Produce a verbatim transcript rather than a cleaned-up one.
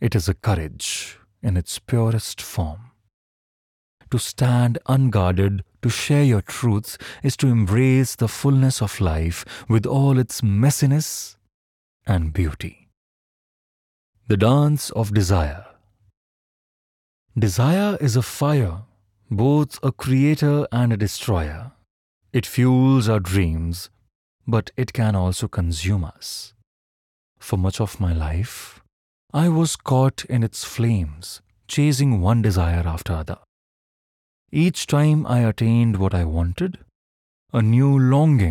It is a courage in its purest form. To stand unguarded, to share your truths, is to embrace the fullness of life with all its messiness and beauty. The dance of desire. Desire is a fire, both a creator and a destroyer. It fuels our dreams, but it can also consume us. For much of my life, I was caught in its flames, chasing one desire after other. Each time I attained what I wanted, a new longing